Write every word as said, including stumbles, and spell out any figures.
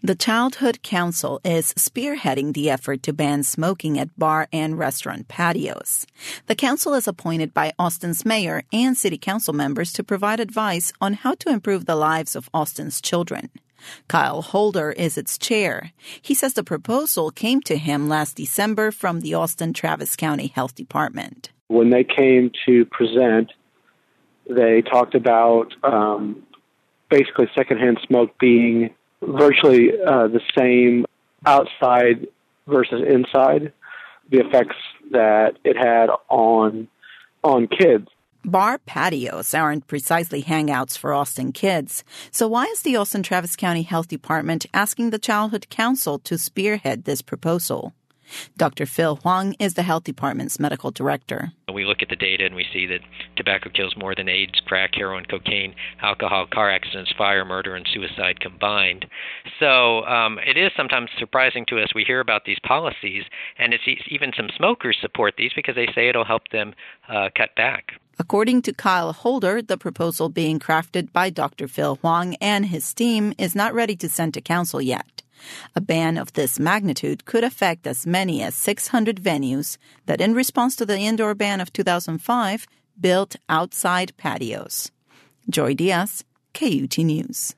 The Childhood Council is spearheading the effort to ban smoking at bar and restaurant patios. The council is appointed by Austin's mayor and city council members to provide advice on how to improve the lives of Austin's children. Kyle Holder is its chair. He says the proposal came to him last December from the Austin-Travis County Health Department. When they came to present, they talked about um, basically secondhand smoke being virtually uh, the same outside versus inside, the effects that it had on on kids. Bar patios aren't precisely hangouts for Austin kids. So why is the Austin-Travis County Health Department asking the Childhood Council to spearhead this proposal? Doctor Phil Huang is the health department's medical director. We look at the data and we see that tobacco kills more than AIDS, crack, heroin, cocaine, alcohol, car accidents, fire, murder, and suicide combined. So um, it is sometimes surprising to us. We hear about these policies, and it's even some smokers support these because they say it'll help them uh, cut back. According to Kyle Holder, the proposal being crafted by Doctor Phil Huang and his team is not ready to send to council yet. A ban of this magnitude could affect as many as six hundred venues that, in response to the indoor ban of two thousand five, built outside patios. Joy Diaz, K U T News.